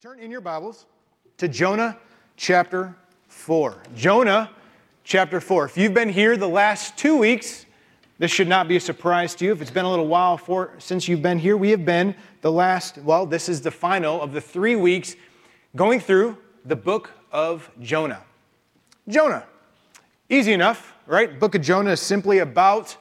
Turn in your Bibles to Jonah chapter 4. Jonah chapter 4. If you've been here the last 2 weeks, this should not be a surprise to you. If it's been a little while since you've been here, we have been this is the final of the 3 weeks going through the book of Jonah. Jonah. Easy enough, right? Book of Jonah is simply about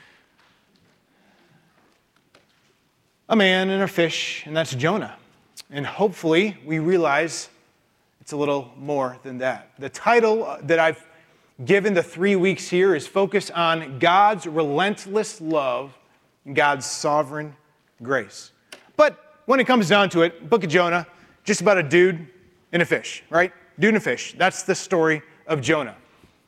a man and a fish, and that's Jonah. And hopefully we realize it's a little more than that. The title that I've given the 3 weeks here is Focus on God's Relentless Love and God's Sovereign Grace. But when it comes down to it, Book of Jonah, just about a dude and a fish, right? Dude and a fish. That's the story of Jonah.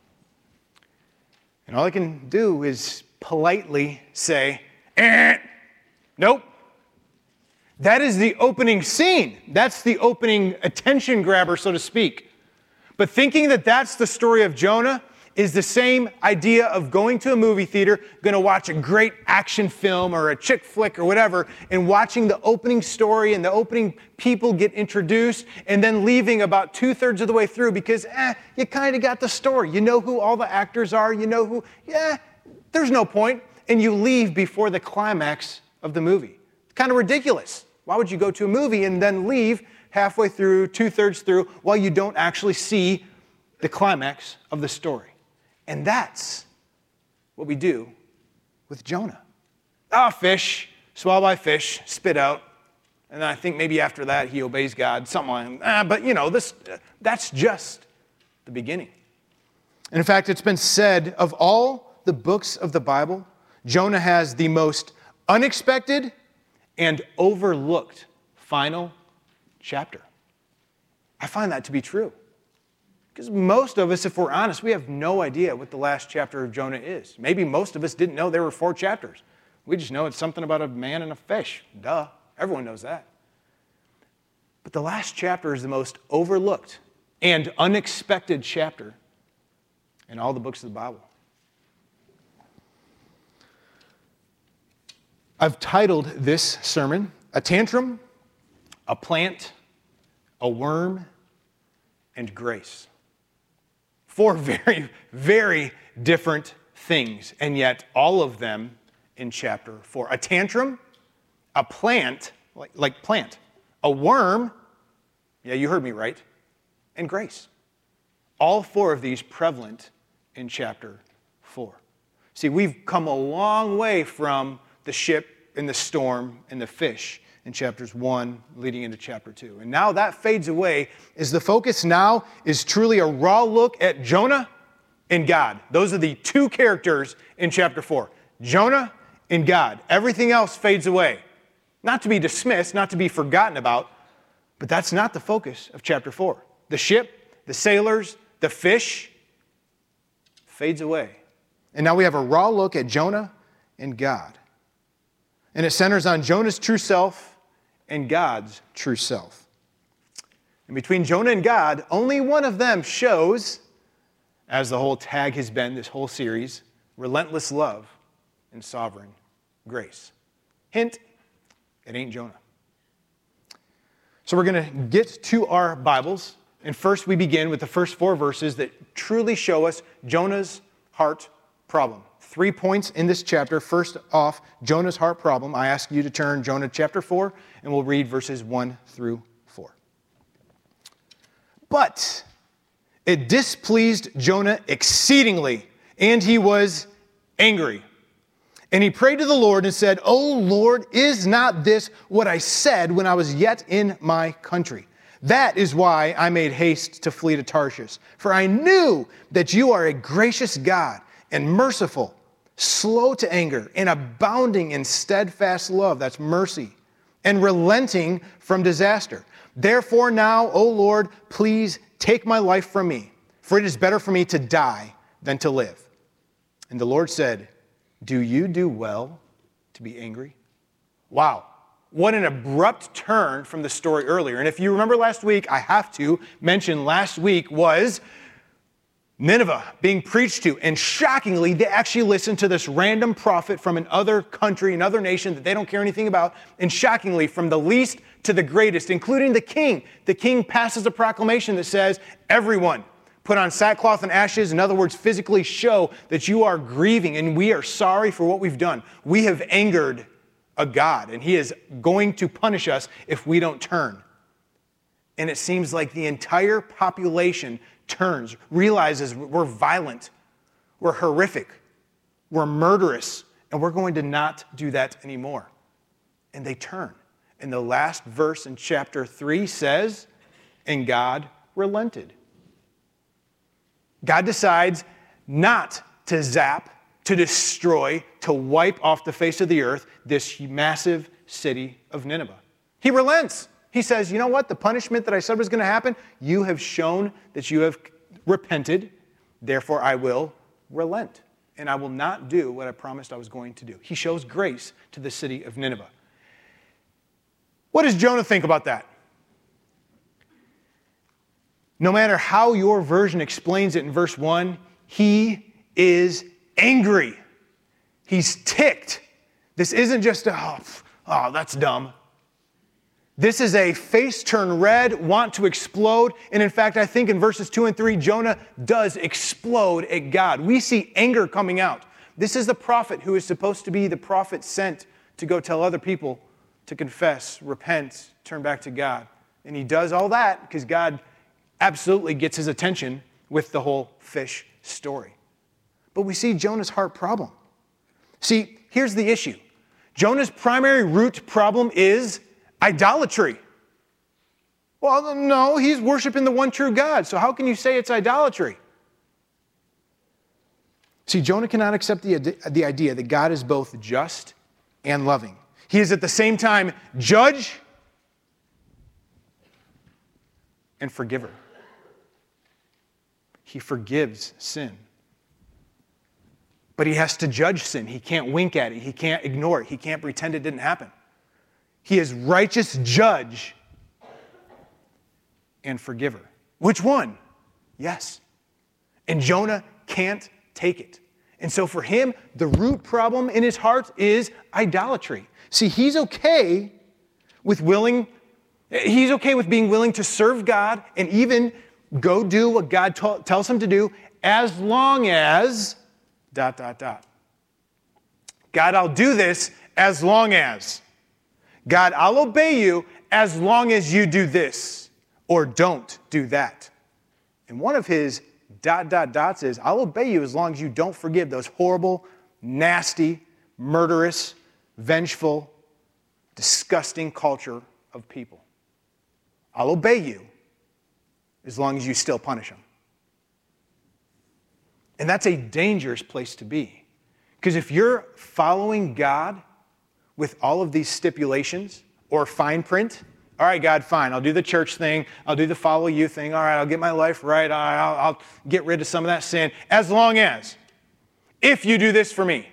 And all I can do is politely say, nope. That is the opening scene. That's the opening attention grabber, so to speak. But thinking that that's the story of Jonah is the same idea of going to a movie theater, going to watch a great action film or a chick flick or whatever, and watching the opening story and the opening people get introduced, and then leaving about 2/3 of the way through because, you kind of got the story. You know who all the actors are. You know who, there's no point. And you leave before the climax of the movie. It's kind of ridiculous. Why would you go to a movie and then leave halfway through, 2/3 through, while you don't actually see the climax of the story? And that's what we do with Jonah. Fish, swallowed by fish, spit out. And then I think maybe after that he obeys God, something like that. But that's just the beginning. And in fact, it's been said of all the books of the Bible, Jonah has the most unexpected and overlooked final chapter. I find that to be true. Because most of us, if we're honest, we have no idea what the last chapter of Jonah is. Maybe most of us didn't know there were 4 chapters. We just know it's something about a man and a fish. Duh. Everyone knows that. But the last chapter is the most overlooked and unexpected chapter in all the books of the Bible. I've titled this sermon, A Tantrum, a Plant, a Worm, and Grace. 4 very, very different things, and yet all of them in chapter 4. A tantrum, a plant, like plant, a worm, yeah, you heard me right, and grace. All 4 of these prevalent in chapter 4. See, we've come a long way from the ship and the storm and the fish in chapters 1 leading into chapter 2. And now that fades away as the focus now is truly a raw look at Jonah and God. Those are the 2 characters in chapter 4. Jonah and God. Everything else fades away. Not to be dismissed, not to be forgotten about, but that's not the focus of chapter 4. The ship, the sailors, the fish fades away. And now we have a raw look at Jonah and God. And it centers on Jonah's true self and God's true self. And between Jonah and God, only one of them shows, as the whole tag has been this whole series, relentless love and sovereign grace. Hint, it ain't Jonah. So we're going to get to our Bibles. And first we begin with the first 4 verses that truly show us Jonah's heart problem. 3 points in this chapter. First off, Jonah's heart problem. I ask you to turn Jonah chapter 4, and we'll read verses 1 through 4. But it displeased Jonah exceedingly, and he was angry. And he prayed to the Lord and said, "O Lord, is not this what I said when I was yet in my country? That is why I made haste to flee to Tarshish. For I knew that you are a gracious God and merciful, slow to anger, and abounding in steadfast love," that's mercy, "and relenting from disaster. Therefore now, O Lord, please take my life from me, for it is better for me to die than to live." And the Lord said, "Do you do well to be angry?" Wow, what an abrupt turn from the story earlier. And if you remember last week, I have to mention last week was Nineveh being preached to, and shockingly, they actually listen to this random prophet from another country, another nation that they don't care anything about, and shockingly, from the least to the greatest, including the king passes a proclamation that says, everyone, put on sackcloth and ashes, in other words, physically show that you are grieving and we are sorry for what we've done. We have angered a God, and he is going to punish us if we don't turn. And it seems like the entire population turns, realizes we're violent, we're horrific, we're murderous, and we're going to not do that anymore. And they turn. And the last verse in chapter 3 says, and God relented. God decides not to zap, to destroy, to wipe off the face of the earth this massive city of Nineveh. He relents. He says, you know what? The punishment that I said was going to happen, you have shown that you have repented. Therefore, I will relent. And I will not do what I promised I was going to do. He shows grace to the city of Nineveh. What does Jonah think about that? No matter how your version explains it in verse 1, he is angry. He's ticked. This isn't just that's dumb. This is a face turn red, want to explode. And in fact, I think in verses 2 and 3, Jonah does explode at God. We see anger coming out. This is the prophet who is supposed to be the prophet sent to go tell other people to confess, repent, turn back to God. And he does all that because God absolutely gets his attention with the whole fish story. But we see Jonah's heart problem. See, here's the issue. Jonah's primary root problem is idolatry. Well, no, he's worshiping the one true God. So how can you say it's idolatry? See, Jonah cannot accept the idea that God is both just and loving. He is at the same time judge and forgiver. He forgives sin. But he has to judge sin. He can't wink at it. He can't ignore it. He can't pretend it didn't happen. He is righteous judge and forgiver. Which one? Yes. And Jonah can't take it. And so for him, the root problem in his heart is idolatry. See, he's okay with being willing to serve God and even go do what God tells him to do as long as ... God, I'll do this as long as. God, I'll obey you as long as you do this or don't do that. And one of his ... is, I'll obey you as long as you don't forgive those horrible, nasty, murderous, vengeful, disgusting culture of people. I'll obey you as long as you still punish them. And that's a dangerous place to be. Because if you're following God with all of these stipulations or fine print, all right, God, fine, I'll do the church thing, I'll do the follow you thing, all right, I'll get my life right, I'll get rid of some of that sin, as long as, if you do this for me.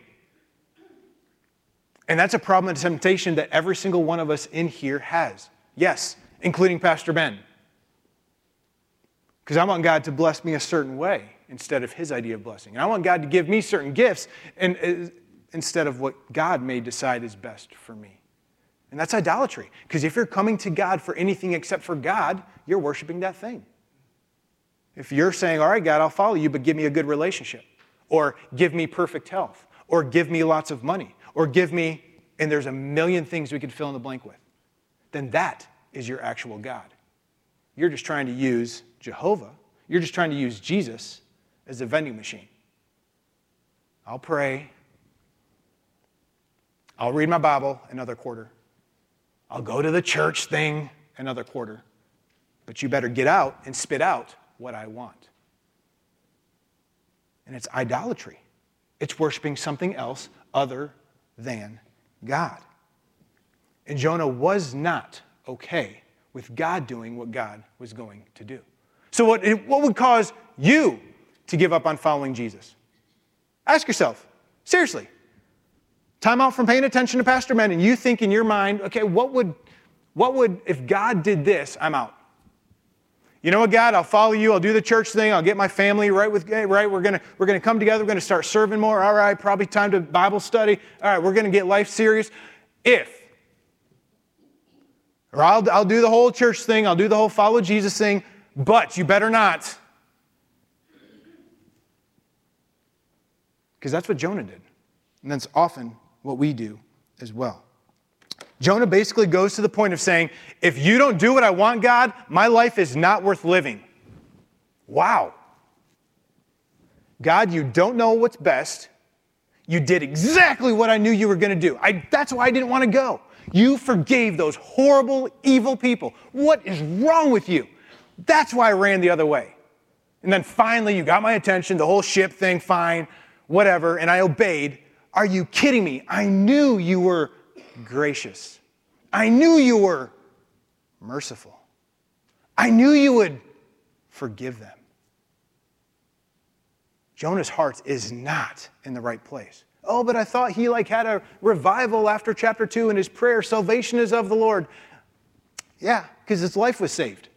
And that's a problem and temptation that every single one of us in here has. Yes, including Pastor Ben. Because I want God to bless me a certain way instead of his idea of blessing. And I want God to give me certain gifts instead of what God may decide is best for me. And that's idolatry. Because if you're coming to God for anything except for God, you're worshiping that thing. If you're saying, all right, God, I'll follow you, but give me a good relationship, or give me perfect health, or give me lots of money, or give me, and there's a million things we could fill in the blank with, then that is your actual God. You're just trying to use Jehovah. You're just trying to use Jesus as a vending machine. I'll pray. I'll read my Bible another quarter. I'll go to the church thing another quarter. But you better get out and spit out what I want. And it's idolatry. It's worshiping something else other than God. And Jonah was not okay with God doing what God was going to do. So what would cause you to give up on following Jesus? Ask yourself, seriously, time out from paying attention to Pastor Ben, and you think in your mind, okay, what would, if God did this, I'm out. you know what, God, I'll follow you. I'll do the church thing. I'll get my family right. We're gonna come together. We're gonna start serving more. All right, probably time to Bible study. All right, we're gonna get life serious. Or I'll do the whole church thing. I'll do the whole follow Jesus thing. But you better not. Because that's what Jonah did. And that's often what we do as well. Jonah basically goes to the point of saying, if you don't do what I want, God, my life is not worth living. Wow. God, you don't know what's best. You did exactly what I knew you were going to do. That's why I didn't want to go. You forgave those horrible, evil people. What is wrong with you? That's why I ran the other way. And then finally, you got my attention, the whole ship thing, fine, whatever, and I obeyed. Are you kidding me? I knew you were gracious. I knew you were merciful. I knew you would forgive them. Jonah's heart is not in the right place. Oh, but I thought he had a revival after chapter 2 in his prayer. Salvation is of the Lord. Yeah, because his life was saved.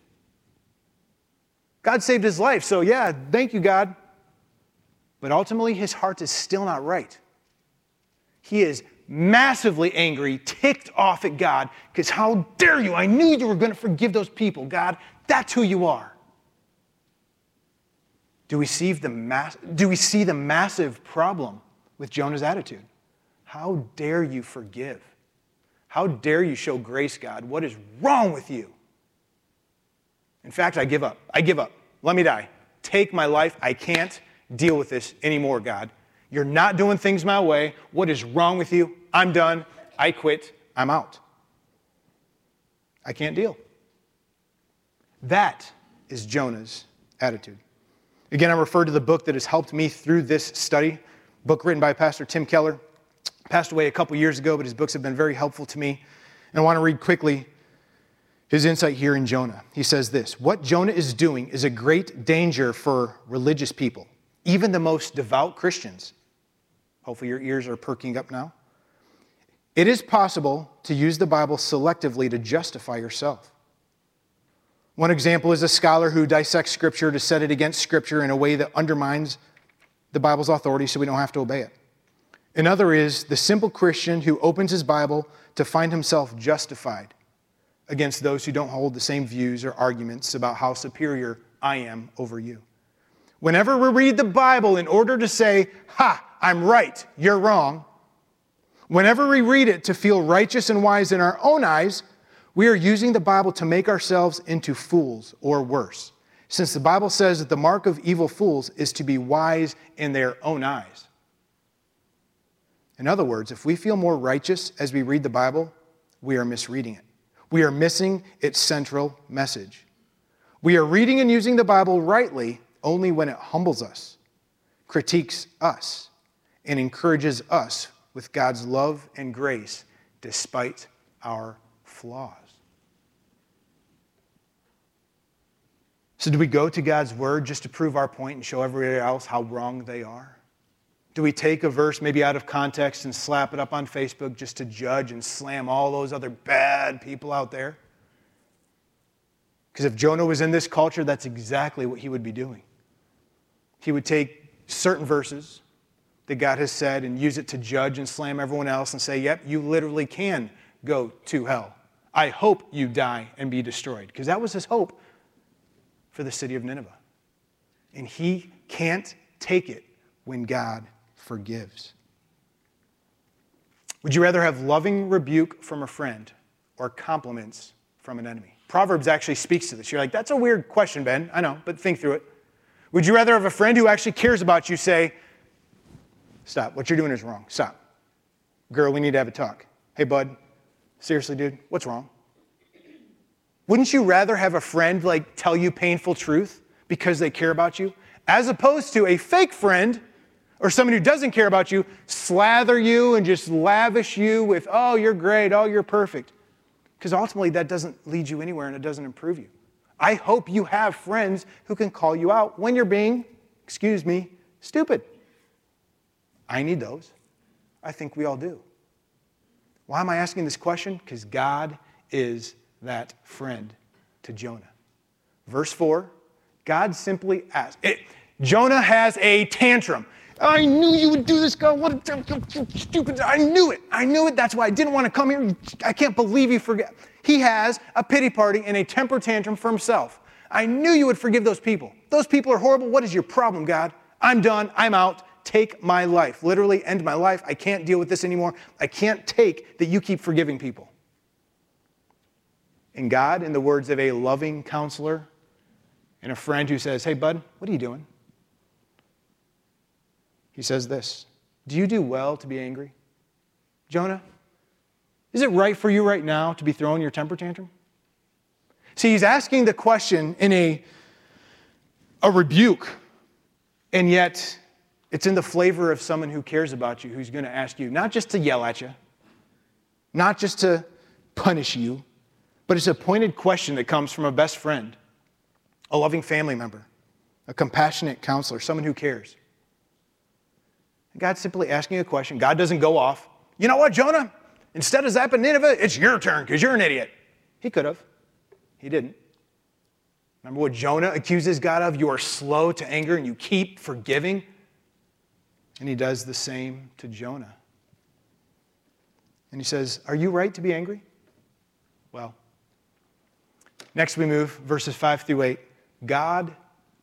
God saved his life, so yeah, thank you, God. But ultimately, his heart is still not right. He is massively angry, ticked off at God, because how dare you? I knew you were going to forgive those people, God. That's who you are. Do we see the massive problem with Jonah's attitude? How dare you forgive? How dare you show grace, God? What is wrong with you? In fact, I give up. I give up. Let me die. Take my life. I can't deal with this anymore, God. You're not doing things my way. What is wrong with you? I'm done. I quit. I'm out. I can't deal. That is Jonah's attitude. Again, I refer to the book that has helped me through this study, a book written by Pastor Tim Keller. Passed away a couple years ago, but his books have been very helpful to me. And I want to read quickly his insight here in Jonah. He says this: what Jonah is doing is a great danger for religious people, even the most devout Christians. Hopefully your ears are perking up now. It is possible to use the Bible selectively to justify yourself. One example is a scholar who dissects Scripture to set it against Scripture in a way that undermines the Bible's authority so we don't have to obey it. Another is the simple Christian who opens his Bible to find himself justified against those who don't hold the same views or arguments about how superior I am over you. Whenever we read the Bible in order to say, ha, I'm right, you're wrong, whenever we read it to feel righteous and wise in our own eyes, we are using the Bible to make ourselves into fools or worse, since the Bible says that the mark of evil fools is to be wise in their own eyes. In other words, if we feel more righteous as we read the Bible, we are misreading it. We are missing its central message. We are reading and using the Bible rightly only when it humbles us, critiques us, and encourages us with God's love and grace despite our flaws. So do we go to God's word just to prove our point and show everybody else how wrong they are? Do we take a verse maybe out of context and slap it up on Facebook just to judge and slam all those other bad people out there? Because if Jonah was in this culture, that's exactly what he would be doing. He would take certain verses that God has said and use it to judge and slam everyone else and say, yep, you literally can go to hell. I hope you die and be destroyed. Because that was his hope for the city of Nineveh. And he can't take it when God forgives. Would you rather have loving rebuke from a friend or compliments from an enemy? Proverbs actually speaks to this. You're like, that's a weird question, Ben. I know, but think through it. Would you rather have a friend who actually cares about you say, stop, what you're doing is wrong, stop. Girl, we need to have a talk. Hey, bud, seriously, dude, what's wrong? Wouldn't you rather have a friend tell you painful truth because they care about you, as opposed to a fake friend or someone who doesn't care about you slather you and just lavish you with, oh, you're great, oh, you're perfect. Because ultimately that doesn't lead you anywhere and it doesn't improve you. I hope you have friends who can call you out when you're being, excuse me, stupid. I need those. I think we all do. Why am I asking this question? Because God is that friend to Jonah. Verse 4, God simply asked. Jonah has a tantrum. I knew you would do this, God. What stupid. I knew it. I knew it. That's why I didn't want to come here. I can't believe you forget. He has a pity party and a temper tantrum for himself. I knew you would forgive those people. Those people are horrible. What is your problem, God? I'm done. I'm out. Take my life. Literally end my life. I can't deal with this anymore. I can't take that you keep forgiving people. And God, in the words of a loving counselor and a friend who says, hey, bud, what are you doing? He says this, do you do well to be angry? Jonah, is it right for you right now to be throwing your temper tantrum? See, he's asking the question in a rebuke, and yet it's in the flavor of someone who cares about you, who's going to ask you, not just to yell at you, not just to punish you, but it's a pointed question that comes from a best friend, a loving family member, a compassionate counselor, someone who cares. God's simply asking a question. God doesn't go off. You know what, Jonah? Instead of zapping Nineveh, it's your turn because you're an idiot. He could have. He didn't. Remember what Jonah accuses God of? You are slow to anger and you keep forgiving. And he does the same to Jonah. And he says, are you right to be angry? Well, next we move, verses 5 through 8. God appointed, ...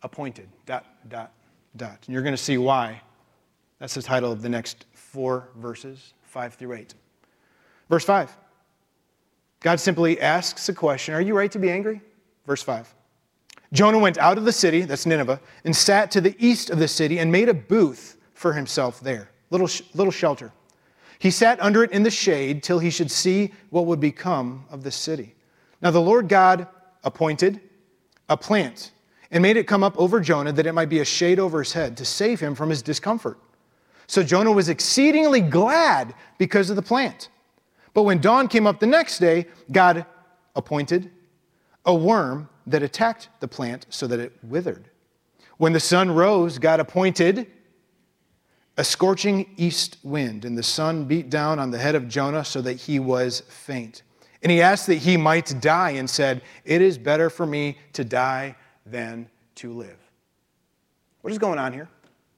And you're going to see why. That's the title of the next 4 verses, 5 through 8. Verse 5. God simply asks a question, are you right to be angry? Verse 5. Jonah went out of the city, that's Nineveh, and sat to the east of the city and made a booth for himself there, little shelter. He sat under it in the shade till he should see what would become of the city. Now the Lord God appointed a plant and made it come up over Jonah that it might be a shade over his head to save him from his discomfort. So Jonah was exceedingly glad because of the plant. But when dawn came up the next day, God appointed a worm that attacked the plant so that it withered. When the sun rose, God appointed a scorching east wind, and the sun beat down on the head of Jonah so that he was faint. And he asked that he might die and said, it is better for me to die than to live. What is going on here?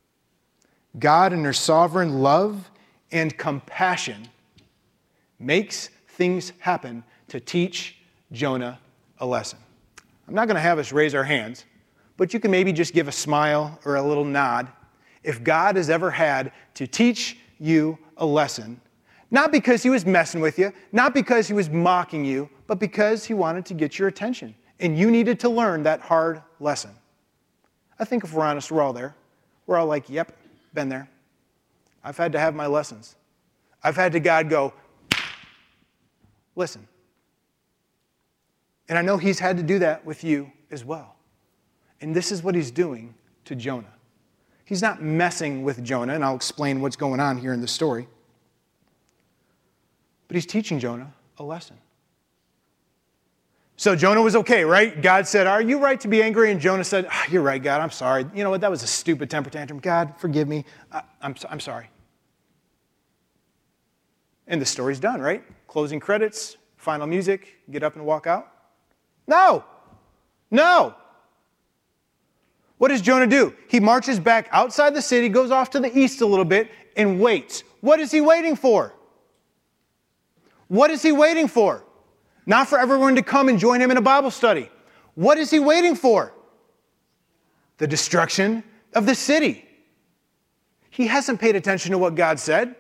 God, in her sovereign love and compassion, makes things happen to teach Jonah a lesson. I'm not going to have us raise our hands, but you can maybe just give a smile or a little nod if God has ever had to teach you a lesson, not because he was messing with you, not because he was mocking you, but because he wanted to get your attention, and you needed to learn that hard lesson. I think if we're honest, we're all there. We're all like, yep, been there. I've had to have my lessons. I've had to God go, listen. And I know he's had to do that with you as well. And this is what he's doing to Jonah. He's not messing with Jonah, and I'll explain what's going on here in the story. But he's teaching Jonah a lesson. So Jonah was okay, right? God said, are you right to be angry? And Jonah said, you're right, God, I'm sorry. You know what? That was a stupid temper tantrum. God, forgive me. I'm sorry. And the story's done, right? Closing credits, final music, get up and walk out. No. What does Jonah do? He marches back outside the city, goes off to the east a little bit, and waits. What is he waiting for? What is he waiting for? Not for everyone to come and join him in a Bible study. What is he waiting for? The destruction of the city. He hasn't paid attention to what God said.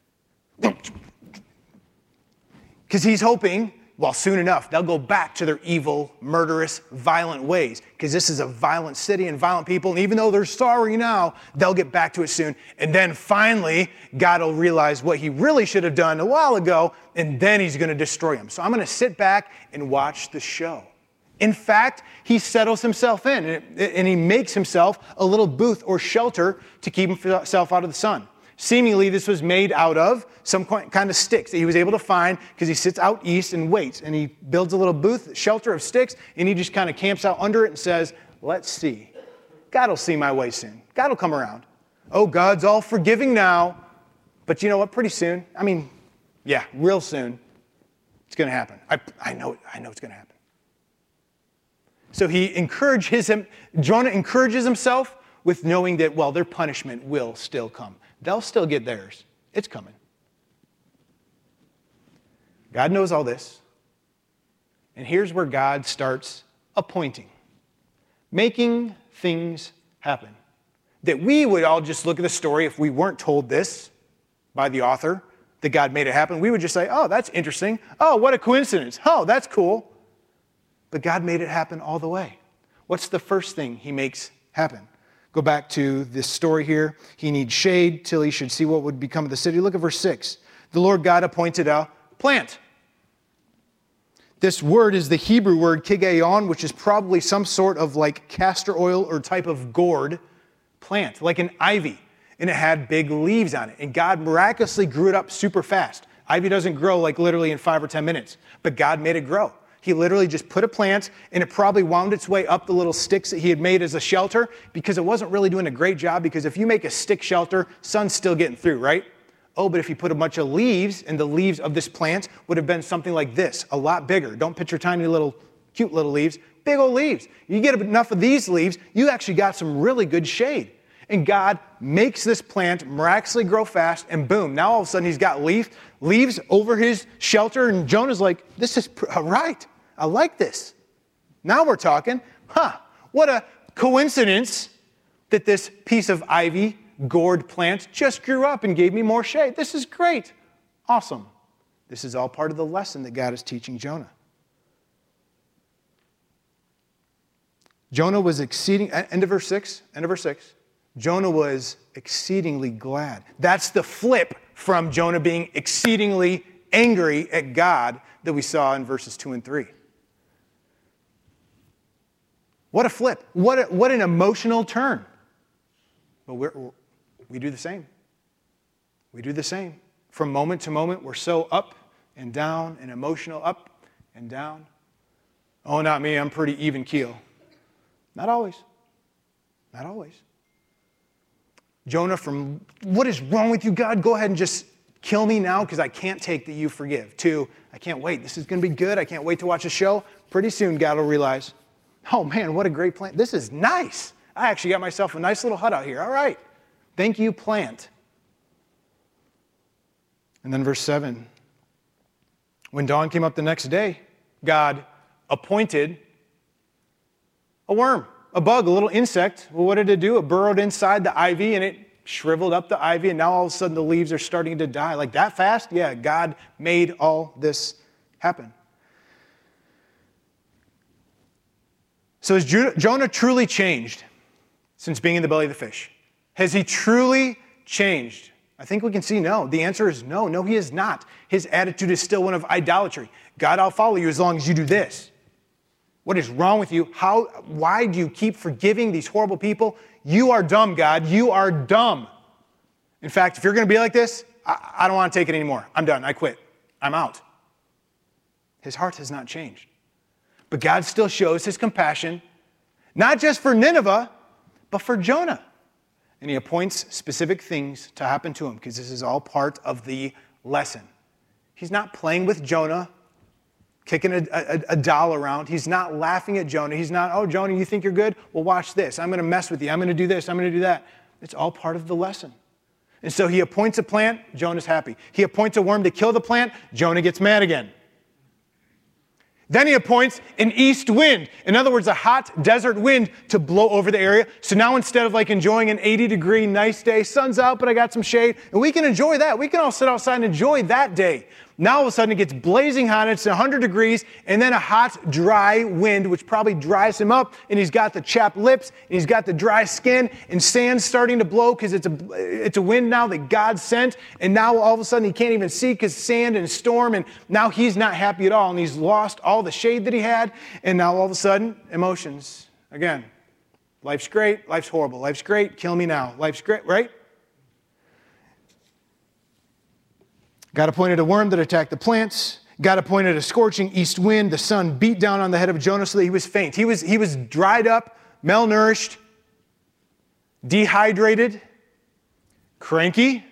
Because he's hoping, well, soon enough, they'll go back to their evil, murderous, violent ways. Because this is a violent city and violent people. And even though they're sorry now, they'll get back to it soon. And then finally, God will realize what he really should have done a while ago. And then he's going to destroy them. So I'm going to sit back and watch the show. In fact, he settles himself in. And he makes himself a little booth or shelter to keep himself out of the sun. Seemingly, this was made out of some kind of sticks that he was able to find because he sits out east and waits. And he builds a little booth, shelter of sticks, and he just kind of camps out under it and says, let's see. God will see my way soon. God will come around. Oh, God's all forgiving now. But you know what? Pretty soon, real soon, it's going to happen. I know it's going to happen. So Jonah encourages himself with knowing that, well, their punishment will still come. They'll still get theirs. It's coming. God knows all this. And here's where God starts appointing, making things happen. That we would all just look at the story if we weren't told this by the author, that God made it happen. We would just say, oh, that's interesting. Oh, what a coincidence. Oh, that's cool. But God made it happen all the way. What's the first thing he makes happen? Go back to this story here. He needs shade till he should see what would become of the city. Look at verse 6. The Lord God appointed a plant. This word is the Hebrew word kigayon, which is probably some sort of like castor oil or type of gourd plant, like an ivy. And it had big leaves on it. And God miraculously grew it up super fast. Ivy doesn't grow like literally in 5 or 10 minutes, but God made it grow. He literally just put a plant, and it probably wound its way up the little sticks that he had made as a shelter, because it wasn't really doing a great job, because if you make a stick shelter, sun's still getting through, right? Oh, but if you put a bunch of leaves, and the leaves of this plant would have been something like this, a lot bigger. Don't picture tiny little, cute little leaves, big old leaves. You get enough of these leaves, you actually got some really good shade. And God makes this plant miraculously grow fast, and boom, now all of a sudden he's got leaves over his shelter, and Jonah's like, this is right. I like this. Now we're talking. What a coincidence that this piece of ivy, gourd plant just grew up and gave me more shade. This is great. Awesome. This is all part of the lesson that God is teaching Jonah. Jonah was end of verse 6. Jonah was exceedingly glad. That's the flip from Jonah being exceedingly angry at God that we saw in verses 2 and 3. What a flip. What an emotional turn. But we do the same. We do the same. From moment to moment, we're so up and down and emotional, up and down. Oh, not me. I'm pretty even keel. Not always. Not always. Jonah, from what is wrong with you, God? Go ahead and just kill me now because I can't take that you forgive. To, I can't wait. This is going to be good. I can't wait to watch a show. Pretty soon, God will realize, oh man, what a great plant. This is nice. I actually got myself a nice little hut out here. All right. Thank you, plant. And then verse 7. When dawn came up the next day, God appointed a worm, a bug, a little insect. Well, what did it do? It burrowed inside the ivy and it shriveled up the ivy, and now all of a sudden the leaves are starting to die. Like that fast? Yeah, God made all this happen. So has Jonah truly changed since being in the belly of the fish? Has he truly changed? I think we can see no. The answer is no. No, he is not. His attitude is still one of idolatry. God, I'll follow you as long as you do this. What is wrong with you? Why do you keep forgiving these horrible people? You are dumb, God. You are dumb. In fact, if you're going to be like this, I don't want to take it anymore. I'm done. I quit. I'm out. His heart has not changed. But God still shows his compassion, not just for Nineveh, but for Jonah. And he appoints specific things to happen to him, because this is all part of the lesson. He's not playing with Jonah, kicking a doll around. He's not laughing at Jonah. He's not, oh, Jonah, you think you're good? Well, watch this. I'm going to mess with you. I'm going to do this. I'm going to do that. It's all part of the lesson. And so he appoints a plant, Jonah's happy. He appoints a worm to kill the plant, Jonah gets mad again. Then he appoints an east wind. In other words, a hot desert wind to blow over the area. So now instead of like enjoying an 80-degree nice day, sun's out, but I got some shade, and we can enjoy that. We can all sit outside and enjoy that day. Now all of a sudden it gets blazing hot, it's 100 degrees, and then a hot, dry wind, which probably dries him up, and he's got the chapped lips, and he's got the dry skin, and sand's starting to blow because it's a wind now that God sent, and now all of a sudden he can't even see because sand and storm, and now he's not happy at all, and he's lost all the shade that he had, and now all of a sudden, emotions. Again, life's great, life's horrible, life's great, kill me now, life's great, right? God appointed a worm that attacked the plants. God appointed a scorching east wind. The sun beat down on the head of Jonah so that he was faint. He was dried up, malnourished, dehydrated, cranky.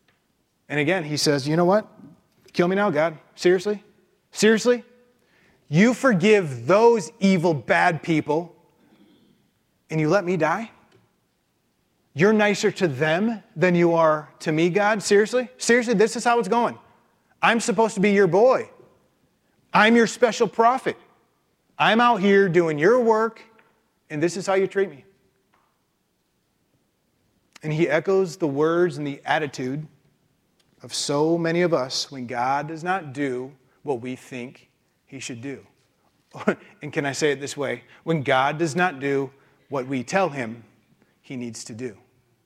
And again, he says, you know what? Kill me now, God. Seriously? Seriously? You forgive those evil, bad people, and you let me die? You're nicer to them than you are to me, God? Seriously? Seriously, this is how it's going. I'm supposed to be your boy. I'm your special prophet. I'm out here doing your work, and this is how you treat me. And he echoes the words and the attitude of so many of us when God does not do what we think he should do. And can I say it this way? When God does not do what we tell him he needs to do.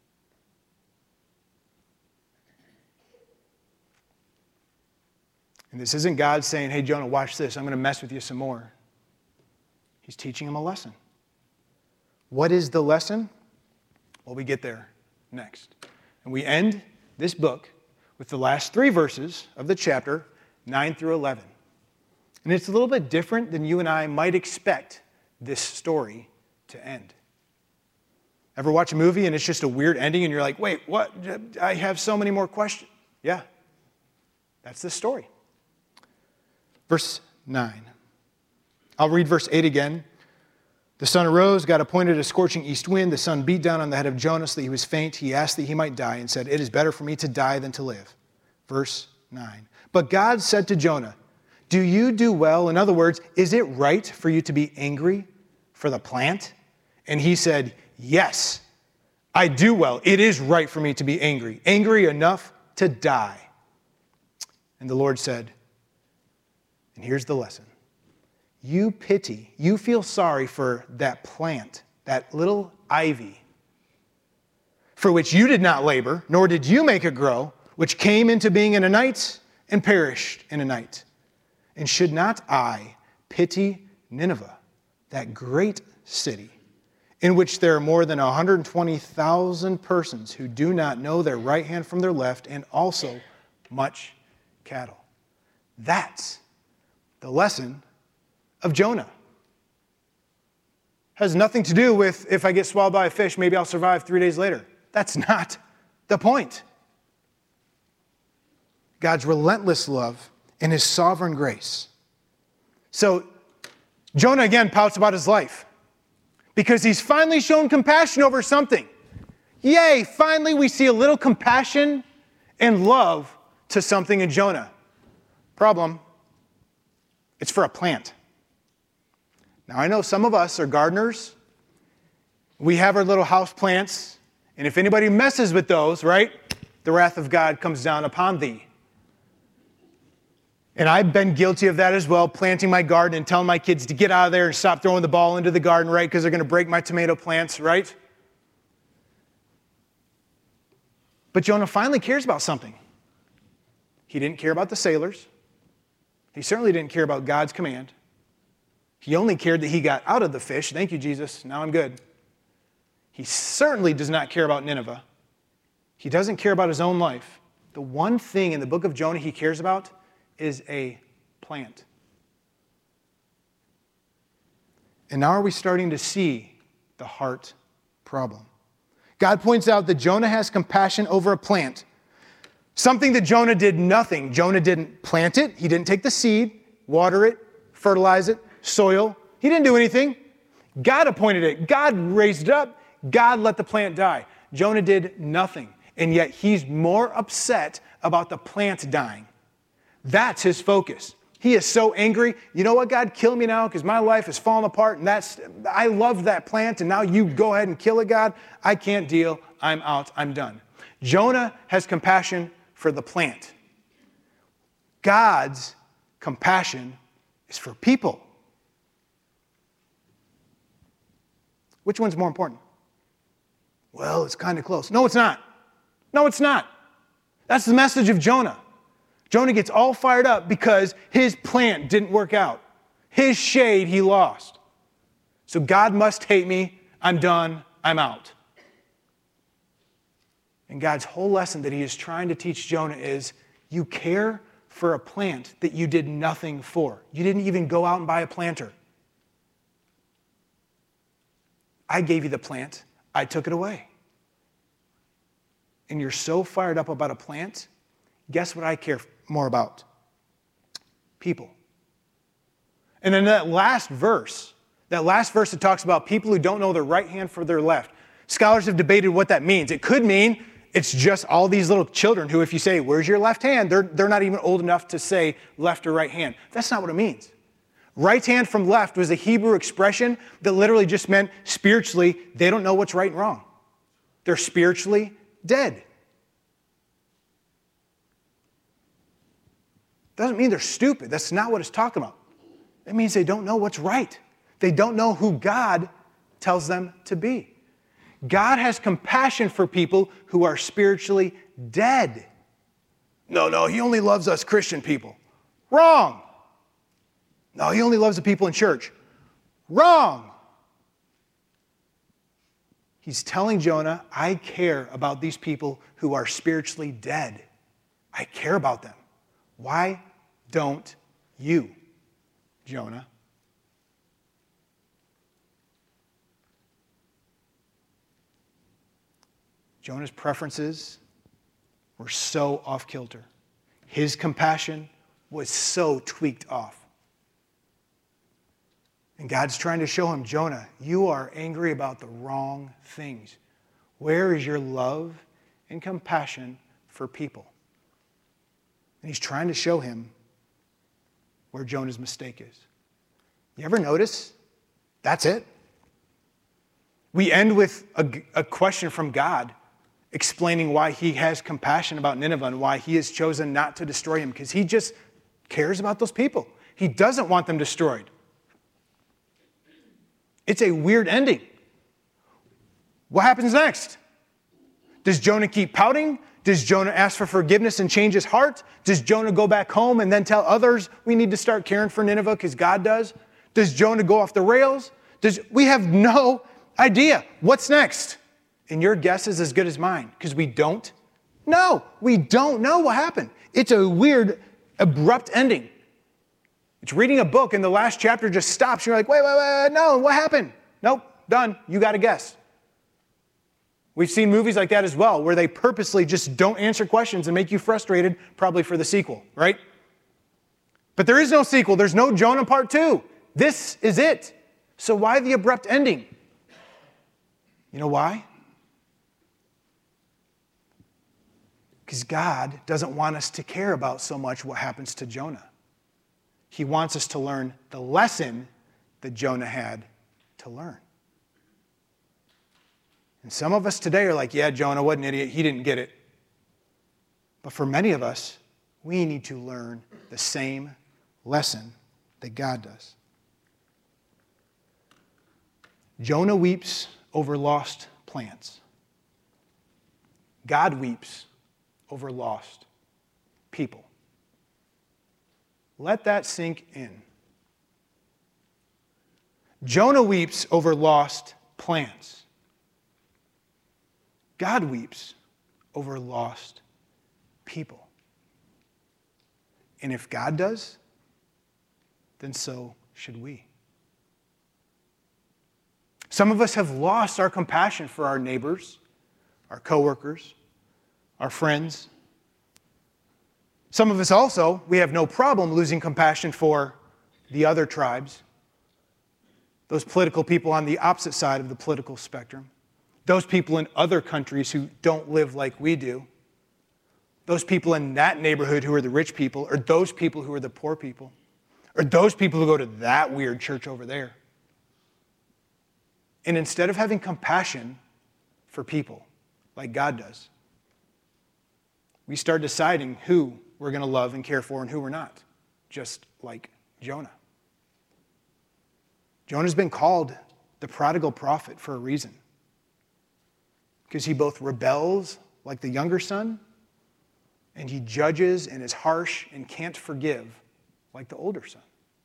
And this isn't God saying, hey, Jonah, watch this. I'm going to mess with you some more. He's teaching him a lesson. What is the lesson? Well, we get there next. And we end this book with the last 3 verses of the chapter, 9 through 11. And it's a little bit different than you and I might expect this story to end. Ever watch a movie and it's just a weird ending and you're like, wait, what? I have so many more questions. Yeah, that's the story. Verse 9. I'll read verse 8 again. The sun arose, God appointed a scorching east wind. The sun beat down on the head of Jonah so that he was faint. He asked that he might die and said, it is better for me to die than to live. Verse 9. But God said to Jonah, do you do well? In other words, is it right for you to be angry for the plant? And he said, yes, I do well. It is right for me to be angry, angry enough to die. And the Lord said, and here's the lesson. You feel sorry for that plant, that little ivy, for which you did not labor, nor did you make it grow, which came into being in a night and perished in a night. And should not I pity Nineveh, that great city, in which there are more than 120,000 persons who do not know their right hand from their left, and also much cattle? That's the lesson of Jonah. Has nothing to do with if I get swallowed by a fish, maybe I'll survive 3 days later. That's not the point. God's relentless love and his sovereign grace. So Jonah again pouts about his life because he's finally shown compassion over something. Yay, finally we see a little compassion and love to something in Jonah. Problem, it's for a plant. Now, I know some of us are gardeners. We have our little house plants, and if anybody messes with those, right, the wrath of God comes down upon thee. And I've been guilty of that as well, planting my garden and telling my kids to get out of there and stop throwing the ball into the garden, right, because they're going to break my tomato plants, right? But Jonah finally cares about something. He didn't care about the sailors. He certainly didn't care about God's command. He only cared that he got out of the fish. Thank you, Jesus. Now I'm good. He certainly does not care about Nineveh. He doesn't care about his own life. The one thing in the book of Jonah he cares about is a plant. And now are we starting to see the heart problem? God points out that Jonah has compassion over a plant. Something that Jonah did nothing. Jonah didn't plant it. He didn't take the seed, water it, fertilize it, soil. He didn't do anything. God appointed it. God raised it up. God let the plant die. Jonah did nothing. And yet he's more upset about the plant dying. That's his focus. He is so angry. You know what, God? Kill me now because my life has fallen apart. And I loved that plant. And now you go ahead and kill it, God. I can't deal. I'm out. I'm done. Jonah has compassion for the plant. God's compassion is for people. Which one's more important? Well, it's kind of close. No, it's not. No, it's not. That's the message of Jonah. Jonah gets all fired up because his plant didn't work out. His shade he lost. So God must hate me. I'm done. I'm out. And God's whole lesson that he is trying to teach Jonah is you care for a plant that you did nothing for. You didn't even go out and buy a planter. I gave you the plant. I took it away. And you're so fired up about a plant, guess what I care more about? People. And then that last verse that talks about people who don't know their right hand from their left, scholars have debated what that means. It could mean it's just all these little children who, if you say, where's your left hand? They're not even old enough to say left or right hand. That's not what it means. Right hand from left was a Hebrew expression that literally just meant spiritually, they don't know what's right and wrong. They're spiritually dead. Doesn't mean they're stupid. That's not what it's talking about. It means they don't know what's right. They don't know who God tells them to be. God has compassion for people who are spiritually dead. No, he only loves us Christian people. Wrong. No, he only loves the people in church. Wrong. He's telling Jonah, I care about these people who are spiritually dead. I care about them. Why don't you, Jonah? Jonah's preferences were so off kilter. His compassion was so tweaked off. And God's trying to show him, Jonah, you are angry about the wrong things. Where is your love and compassion for people? And he's trying to show him where Jonah's mistake is. You ever notice? That's it. We end with a question from God explaining why he has compassion about Nineveh and why he has chosen not to destroy him, because he just cares about those people. He doesn't want them destroyed. It's a weird ending. What happens next? Does Jonah keep pouting? Does Jonah ask for forgiveness and change his heart? Does Jonah go back home and then tell others we need to start caring for Nineveh because God does? Does Jonah go off the rails? We have no idea. What's next? And your guess is as good as mine, because we don't know. We don't know what happened. It's a weird, abrupt ending. It's reading a book and the last chapter just stops. You're like, wait, no, what happened? Nope, done. You got to guess. We've seen movies like that as well, where they purposely just don't answer questions and make you frustrated, probably for the sequel, right? But there is no sequel. There's no Jonah Part 2. This is it. So why the abrupt ending? You know why? Because God doesn't want us to care about so much what happens to Jonah. He wants us to learn the lesson that Jonah had to learn. And some of us today are like, yeah, Jonah, what an idiot. He didn't get it. But for many of us, we need to learn the same lesson that God does. Jonah weeps over lost plants. God weeps over lost people. Let that sink in. Jonah weeps over lost plants. God weeps over lost people. And if God does, then so should we. Some of us have lost our compassion for our neighbors, our coworkers, our friends. Some of us also, we have no problem losing compassion for the other tribes, those political people on the opposite side of the political spectrum, those people in other countries who don't live like we do, those people in that neighborhood who are the rich people, or those people who are the poor people, or those people who go to that weird church over there. And instead of having compassion for people like God does, we start deciding who we're going to love and care for and who we're not, just like Jonah. Jonah's been called the prodigal prophet for a reason, because he both rebels like the younger son, and he judges and is harsh and can't forgive like the older son.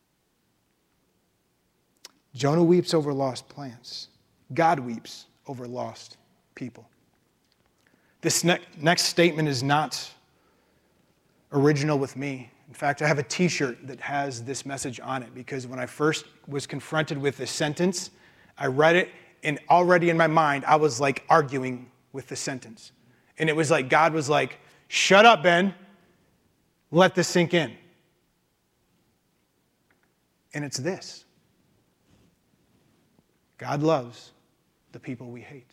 Jonah weeps over lost plants. God weeps over lost people. This next statement is not original with me. In fact, I have a t-shirt that has this message on it, because when I first was confronted with this sentence, I read it, and already in my mind, I was like arguing with the sentence. And it was like God was like, shut up, Ben. Let this sink in. And it's this: God loves the people we hate.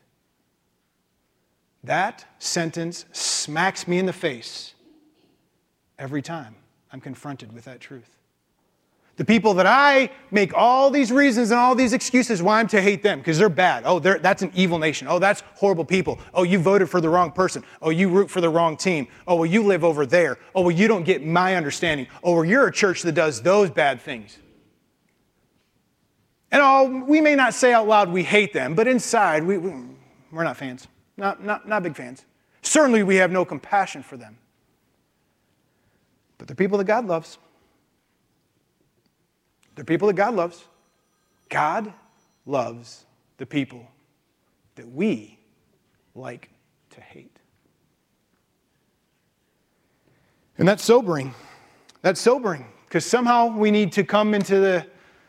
That sentence smacks me in the face every time I'm confronted with that truth. The people that I make all these reasons and all these excuses why I'm to hate them, because they're bad. Oh, that's an evil nation. Oh, that's horrible people. Oh, you voted for the wrong person. Oh, you root for the wrong team. Oh, well, you live over there. Oh, well, you don't get my understanding. Oh, well, you're a church that does those bad things. And we may not say out loud we hate them, but inside we're not fans. Not big fans. Certainly we have no compassion for them. But they're people that God loves. They're people that God loves. God loves the people that we like to hate. And that's sobering. That's sobering, because somehow we need to come into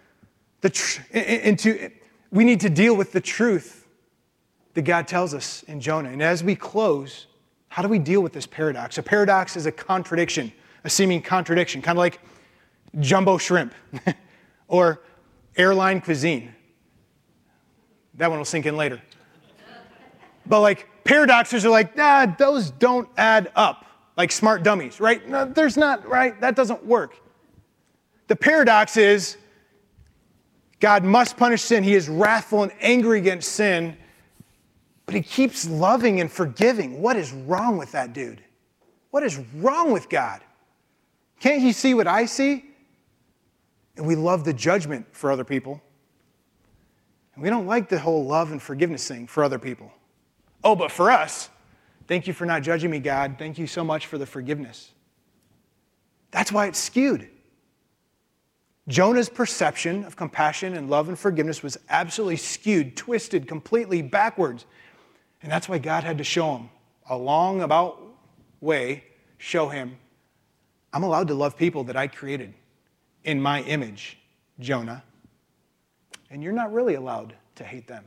we need to deal with the truth that God tells us in Jonah. And as we close, how do we deal with this paradox? A paradox is a contradiction, a seeming contradiction, kind of like jumbo shrimp or airline cuisine. That one will sink in later. But like paradoxes are like, those don't add up, like smart dummies, right? No, there's not, right? That doesn't work. The paradox is God must punish sin. He is wrathful and angry against sin, but he keeps loving and forgiving. What is wrong with that dude? What is wrong with God? Can't he see what I see? And we love the judgment for other people. And we don't like the whole love and forgiveness thing for other people. Oh, but for us, thank you for not judging me, God. Thank you so much for the forgiveness. That's why it's skewed. Jonah's perception of compassion and love and forgiveness was absolutely skewed, twisted, completely backwards. And that's why God had to show him a long about way, show him, I'm allowed to love people that I created in my image, Jonah. And you're not really allowed to hate them.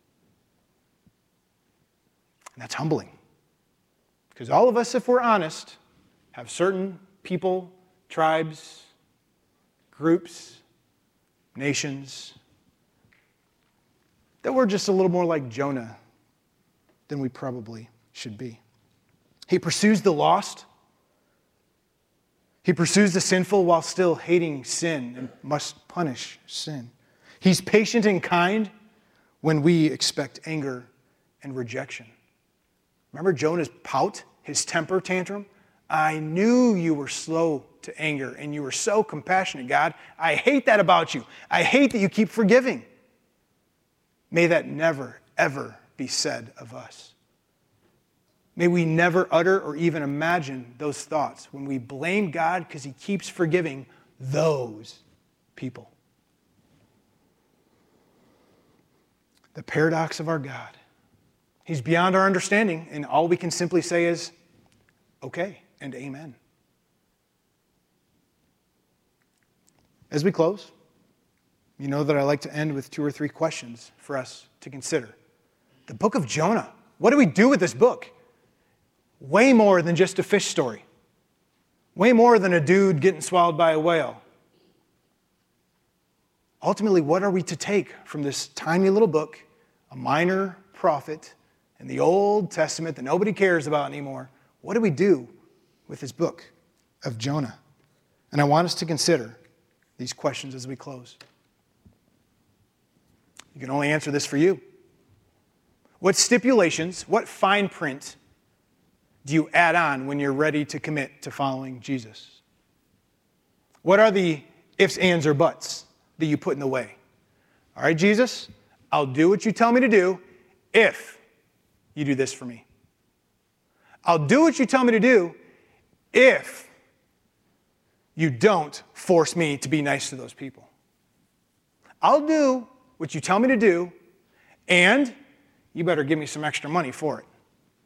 And that's humbling. Because all of us, if we're honest, have certain people, tribes, groups, nations, that we're just a little more like Jonah than we probably should be. He pursues the lost. He pursues the sinful while still hating sin and must punish sin. He's patient and kind when we expect anger and rejection. Remember Jonah's pout, his temper tantrum? I knew you were slow to anger and you were so compassionate, God. I hate that about you. I hate that you keep forgiving. May that never, ever be said of us. May we never utter or even imagine those thoughts when we blame God because he keeps forgiving those people. The paradox of our God. He's beyond our understanding, and all we can simply say is, okay and amen. As we close, you know that I like to end with 2 or 3 questions for us to consider. The book of Jonah. What do we do with this book? Way more than just a fish story. Way more than a dude getting swallowed by a whale. Ultimately, what are we to take from this tiny little book, a minor prophet in the Old Testament that nobody cares about anymore? What do we do with this book of Jonah? And I want us to consider these questions as we close. You can only answer this for you. What stipulations, what fine print do you add on when you're ready to commit to following Jesus? What are the ifs, ands, or buts that you put in the way? All right, Jesus, I'll do what you tell me to do if you do this for me. I'll do what you tell me to do if you don't force me to be nice to those people. I'll do what you tell me to do, and you better give me some extra money for it.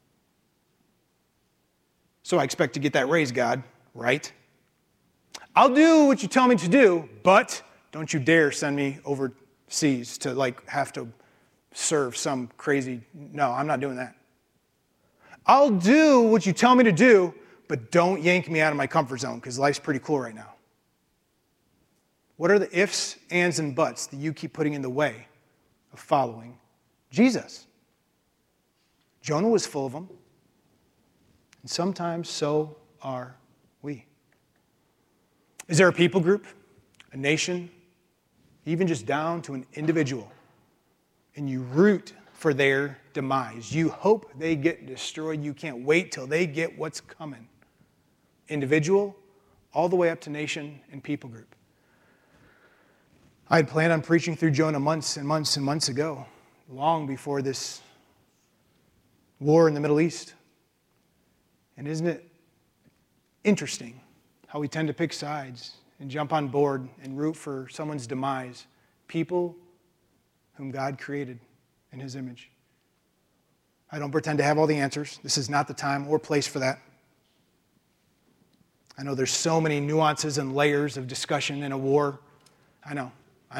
So I expect to get that raise, God, right? I'll do what you tell me to do, but don't you dare send me overseas to have to serve some crazy, no, I'm not doing that. I'll do what you tell me to do, but don't yank me out of my comfort zone because life's pretty cool right now. What are the ifs, ands, and buts that you keep putting in the way of following Jesus? Jonah was full of them. And sometimes so are we. Is there a people group, a nation, even just down to an individual, and you root for their demise? You hope they get destroyed. You can't wait till they get what's coming. Individual, all the way up to nation and people group. I had planned on preaching through Jonah months and months and months ago, long before this war in the Middle East. And isn't it interesting how we tend to pick sides and jump on board and root for someone's demise, people whom God created in his image? I don't pretend to have all the answers. This is not the time or place for that. I know there's so many nuances and layers of discussion in a war. I know.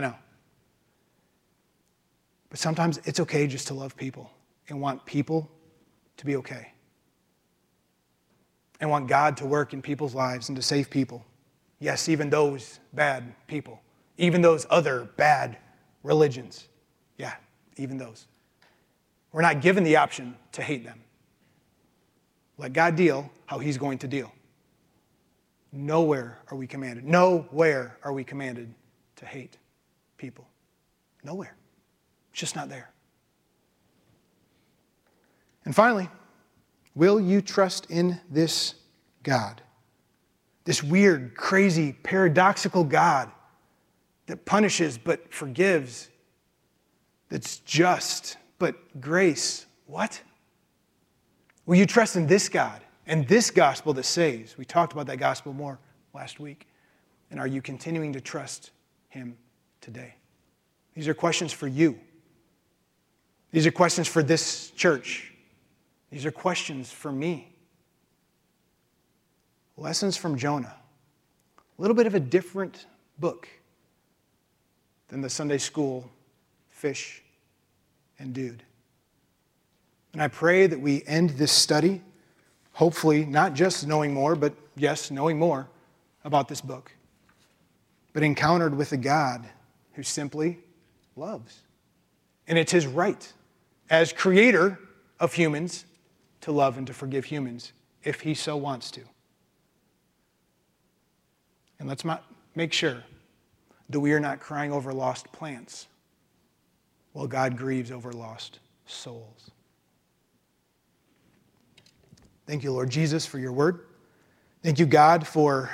But sometimes it's okay just to love people and want people to be okay. And want God to work in people's lives and to save people. Yes, even those bad people. Even those other bad religions. Yeah, even those. We're not given the option to hate them. Let God deal how he's going to deal. Nowhere are we commanded to hate people. Nowhere. It's just not there. And finally, will you trust in this God? This weird, crazy, paradoxical God that punishes but forgives, that's just but grace. What? Will you trust in this God and this gospel that saves? We talked about that gospel more last week. And are you continuing to trust him today? These are questions for you. These are questions for this church. These are questions for me. Lessons from Jonah. A little bit of a different book than the Sunday school fish and dude. And I pray that we end this study, hopefully not just knowing more, but yes, knowing more about this book, but encountered with a God who simply loves. And it's his right as creator of humans to love and to forgive humans if he so wants to. And let's make sure that we are not crying over lost plants while God grieves over lost souls. Thank you, Lord Jesus, for your word. Thank you, God, for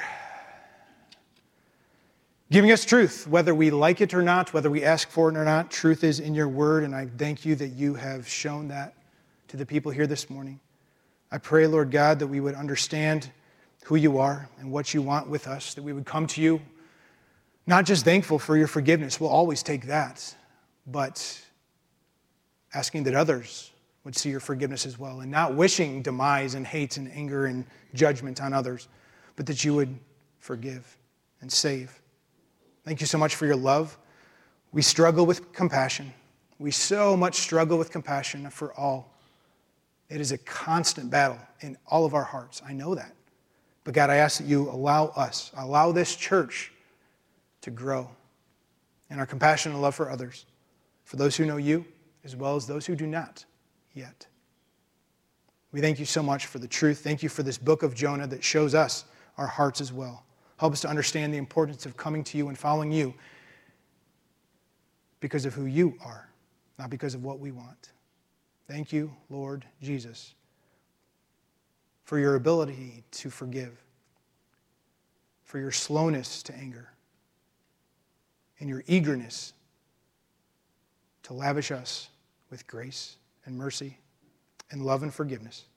giving us truth, whether we like it or not, whether we ask for it or not. Truth is in your word, and I thank you that you have shown that to the people here this morning. I pray, Lord God, that we would understand who you are and what you want with us, that we would come to you not just thankful for your forgiveness, we'll always take that, but asking that others would see your forgiveness as well, and not wishing demise and hate and anger and judgment on others, but that you would forgive and save. Thank you so much for your love. We struggle with compassion. We so much struggle with compassion for all. It is a constant battle in all of our hearts. I know that. But God, I ask that you allow this church to grow in our compassion and love for others, for those who know you, as well as those who do not yet. We thank you so much for the truth. Thank you for this book of Jonah that shows us our hearts as well. Help us to understand the importance of coming to you and following you because of who you are, not because of what we want. Thank you, Lord Jesus, for your ability to forgive, for your slowness to anger, and your eagerness to lavish us with grace and mercy and love and forgiveness.